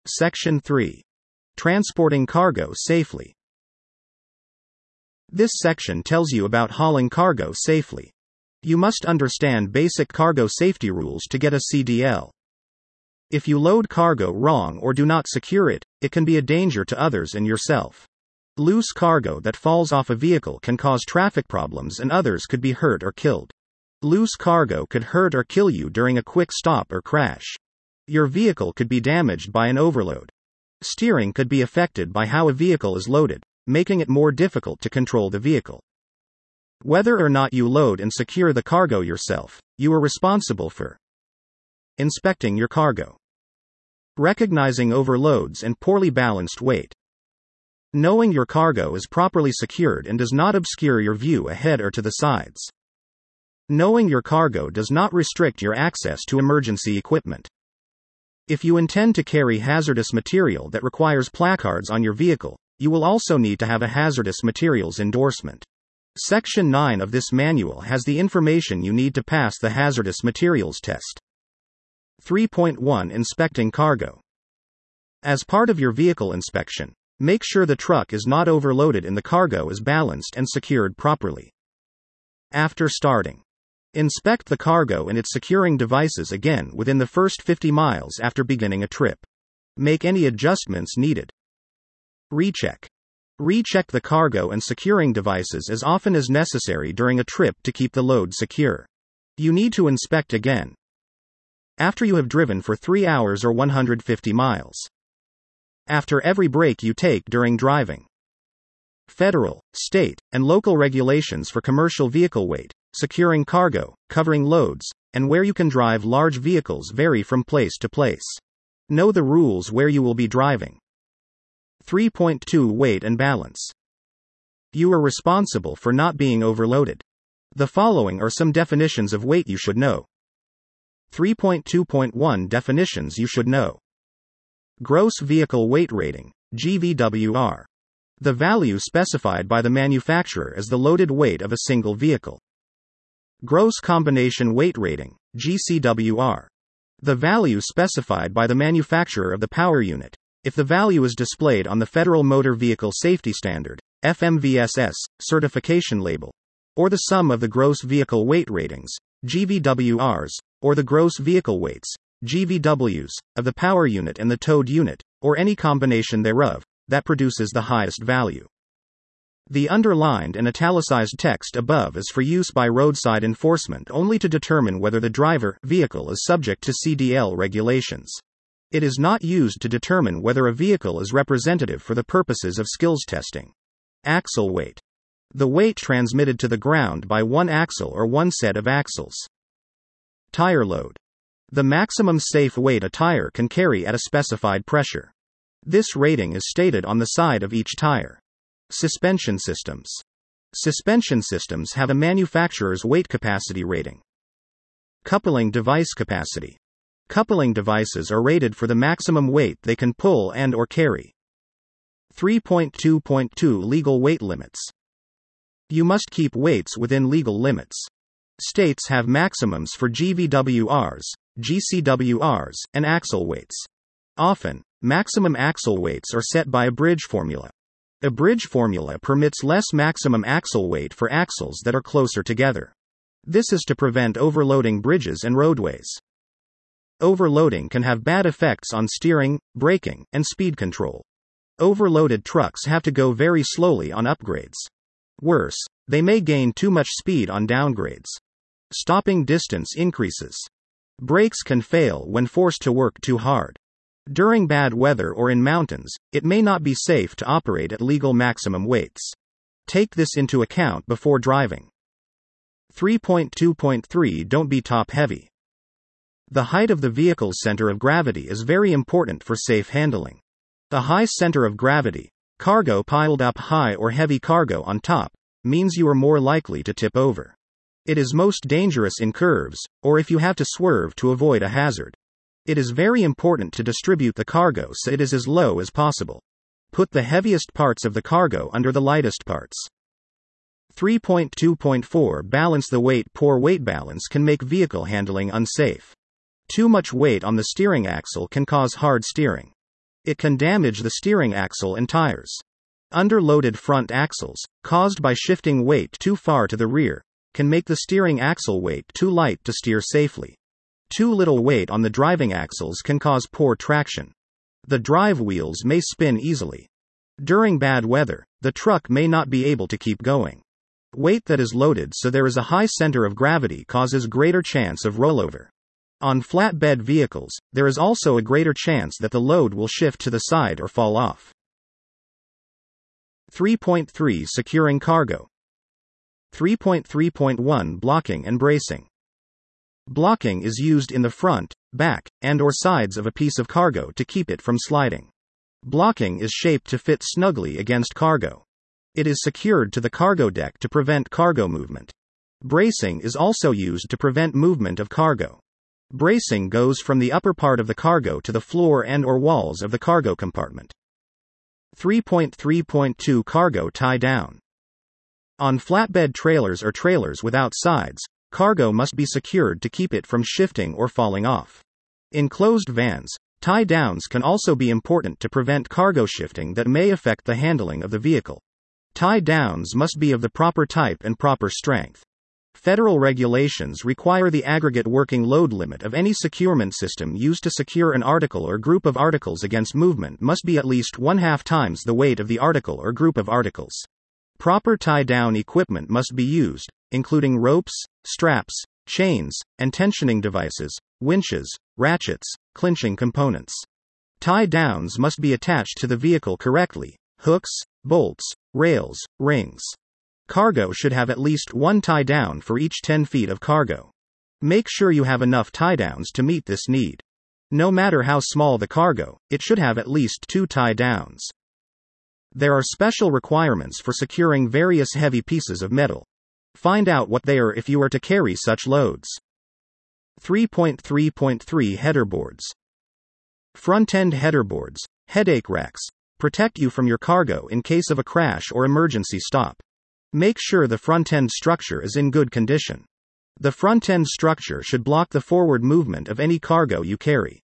Section 3. Transporting cargo safely. This section tells you about hauling cargo safely. You must understand basic cargo safety rules to get a CDL. If you load cargo wrong or do not secure it, it can be a danger to others and yourself. Loose cargo that falls off a vehicle can cause traffic problems and others could be hurt or killed. Loose cargo could hurt or kill you during a quick stop or crash. Your vehicle could be damaged by an overload. Steering could be affected by how a vehicle is loaded, making it more difficult to control the vehicle. Whether or not you load and secure the cargo yourself, you are responsible for inspecting your cargo, recognizing overloads and poorly balanced weight, knowing your cargo is properly secured and does not obscure your view ahead or to the sides, knowing your cargo does not restrict your access to emergency equipment. If you intend to carry hazardous material that requires placards on your vehicle, you will also need to have a hazardous materials endorsement. Section 9 of this manual has the information you need to pass the hazardous materials test. 3.1 Inspecting cargo. As part of your vehicle inspection, make sure the truck is not overloaded and the cargo is balanced and secured properly. After starting, inspect the cargo and its securing devices again within the first 50 miles after beginning a trip. Make any adjustments needed. Recheck. Recheck the cargo and securing devices as often as necessary during a trip to keep the load secure. You need to inspect again after you have driven for 3 hours or 150 miles. After every break you take during driving. Federal, state, and local regulations for commercial vehicle weight, securing cargo, covering loads, and where you can drive large vehicles vary from place to place. Know the rules where you will be driving. 3.2 Weight and balance. You are responsible for not being overloaded. The following are some definitions of weight you should know. 3.2.1 Definitions you should know. Gross Vehicle Weight Rating, GVWR. The value specified by the manufacturer as the loaded weight of a single vehicle. Gross Combination Weight Rating, GCWR. The value specified by the manufacturer of the power unit. If the value is displayed on the Federal Motor Vehicle Safety Standard, FMVSS, certification label, or the sum of the gross vehicle weight ratings, GVWRs, or the gross vehicle weights, GVWs, of the power unit and the towed unit, or any combination thereof, that produces the highest value. The underlined and italicized text above is for use by roadside enforcement only to determine whether the driver vehicle is subject to CDL regulations. It is not used to determine whether a vehicle is representative for the purposes of skills testing. Axle weight. The weight transmitted to the ground by one axle or one set of axles. Tire load. The maximum safe weight a tire can carry at a specified pressure. This rating is stated on the side of each tire. Suspension systems. Suspension systems have a manufacturer's weight capacity rating. Coupling device capacity. Coupling devices are rated for the maximum weight they can pull and or carry. 3.2.2 Legal weight limits. You must keep weights within legal limits. States have maximums for GVWRs, GCWRs, and axle weights. Often, maximum axle weights are set by a bridge formula. A bridge formula permits less maximum axle weight for axles that are closer together. This is to prevent overloading bridges and roadways. Overloading can have bad effects on steering, braking, and speed control. Overloaded trucks have to go very slowly on upgrades. Worse, they may gain too much speed on downgrades. Stopping distance increases. Brakes can fail when forced to work too hard. During bad weather or in mountains, it may not be safe to operate at legal maximum weights. Take this into account before driving. 3.2.3 Don't be top heavy. The height of the vehicle's center of gravity is very important for safe handling. A high center of gravity, cargo piled up high or heavy cargo on top, means you are more likely to tip over. It is most dangerous in curves, or if you have to swerve to avoid a hazard. It is very important to distribute the cargo so it is as low as possible. Put the heaviest parts of the cargo under the lightest parts. 3.2.4 Balance the weight. Poor weight balance can make vehicle handling unsafe. Too much weight on the steering axle can cause hard steering. It can damage the steering axle and tires. Underloaded front axles, caused by shifting weight too far to the rear, can make the steering axle weight too light to steer safely. Too little weight on the driving axles can cause poor traction. The drive wheels may spin easily. During bad weather, the truck may not be able to keep going. Weight that is loaded so there is a high center of gravity causes greater chance of rollover. On flatbed vehicles, there is also a greater chance that the load will shift to the side or fall off. 3.3 Securing cargo. 3.3.1 Blocking and bracing. Blocking is used in the front, back, and/or sides of a piece of cargo to keep it from sliding. Blocking is shaped to fit snugly against cargo. It is secured to the cargo deck to prevent cargo movement. Bracing is also used to prevent movement of cargo. Bracing goes from the upper part of the cargo to the floor and/or walls of the cargo compartment. 3.3.2 Cargo tie down. On flatbed trailers or trailers without sides, cargo must be secured to keep it from shifting or falling off. In closed vans, tie downs can also be important to prevent cargo shifting that may affect the handling of the vehicle. Tie downs must be of the proper type and proper strength. Federal regulations require the aggregate working load limit of any securement system used to secure an article or group of articles against movement must be at least 1/2 times the weight of the article or group of articles. Proper tie-down equipment must be used, including ropes, straps, chains, and tensioning devices, winches, ratchets, clinching components. Tie-downs must be attached to the vehicle correctly: hooks, bolts, rails, rings. Cargo should have at least one tie-down for each 10 feet of cargo. Make sure you have enough tie-downs to meet this need. No matter how small the cargo, it should have at least 2 tie-downs. There are special requirements for securing various heavy pieces of metal. Find out what they are if you are to carry such loads. 3.3.3 Header boards. Front-end header boards, headache racks, protect you from your cargo in case of a crash or emergency stop. Make sure the front-end structure is in good condition. The front-end structure should block the forward movement of any cargo you carry.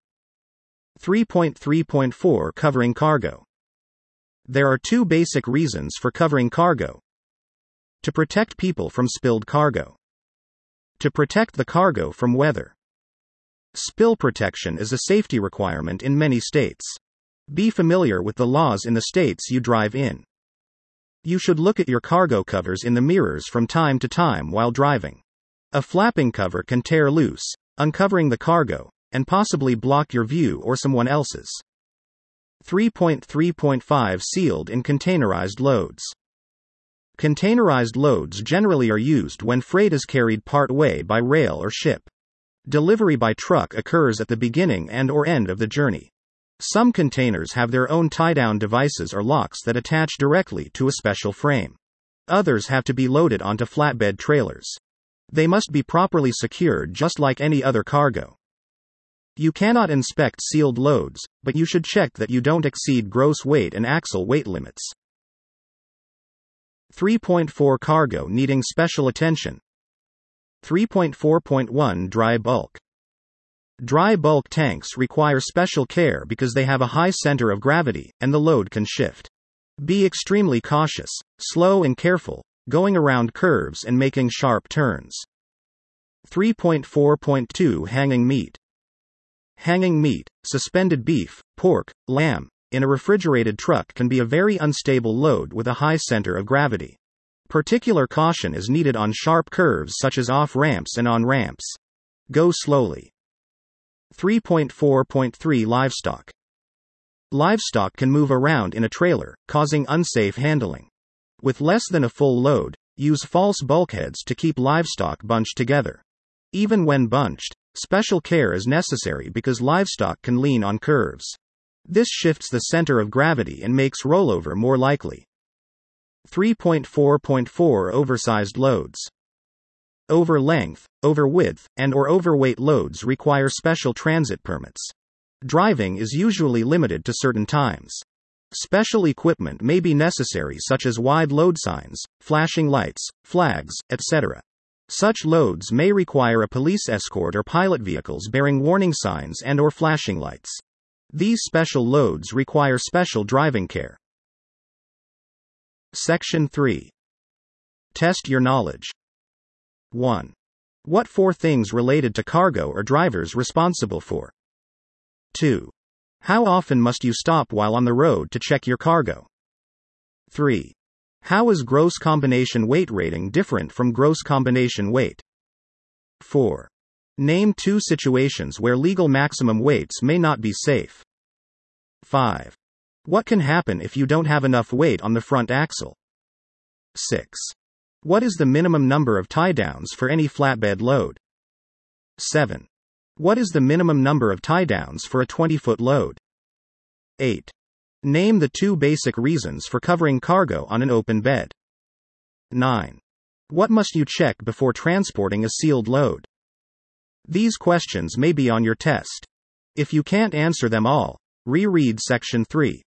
3.3.4 Covering cargo. There are 2 basic reasons for covering cargo. To protect people from spilled cargo. To protect the cargo from weather. Spill protection is a safety requirement in many states. Be familiar with the laws in the states you drive in. You should look at your cargo covers in the mirrors from time to time while driving. A flapping cover can tear loose, uncovering the cargo, and possibly block your view or someone else's. 3.3.5 Sealed and containerized loads. Containerized loads generally are used when freight is carried part way by rail or ship. Delivery by truck occurs at the beginning and/or end of the journey. Some containers have their own tie-down devices or locks that attach directly to a special frame. Others have to be loaded onto flatbed trailers. They must be properly secured just like any other cargo. You cannot inspect sealed loads, but you should check that you don't exceed gross weight and axle weight limits. 3.4 Cargo needing special attention. 3.4.1 Dry bulk. Dry bulk tanks require special care because they have a high center of gravity, and the load can shift. Be extremely cautious, slow and careful, going around curves and making sharp turns. 3.4.2 Hanging meat. Hanging meat, suspended beef, pork, lamb, in a refrigerated truck can be a very unstable load with a high center of gravity. Particular caution is needed on sharp curves such as off-ramps and on ramps. Go slowly. 3.4.3 Livestock. Livestock can move around in a trailer, causing unsafe handling. With less than a full load, use false bulkheads to keep livestock bunched together. Even when bunched, special care is necessary because livestock can lean on curves. This shifts the center of gravity and makes rollover more likely. 3.4.4 Oversized loads. Over length, over width, and/or overweight loads require special transit permits. Driving is usually limited to certain times. Special equipment may be necessary such as wide load signs, flashing lights, flags, etc. Such loads may require a police escort or pilot vehicles bearing warning signs and/or flashing lights. These special loads require special driving care. Section 3. Test your knowledge. 1. What 4 things related to cargo are drivers responsible for? 2. How often must you stop while on the road to check your cargo? 3. How is gross combination weight rating different from gross combination weight? 4. Name 2 situations where legal maximum weights may not be safe. 5. What can happen if you don't have enough weight on the front axle? 6. What is the minimum number of tie-downs for any flatbed load? 7. What is the minimum number of tie-downs for a 20-foot load? 8. Name the 2 basic reasons for covering cargo on an open bed. 9. What must you check before transporting a sealed load? These questions may be on your test. If you can't answer them all, reread Section 3.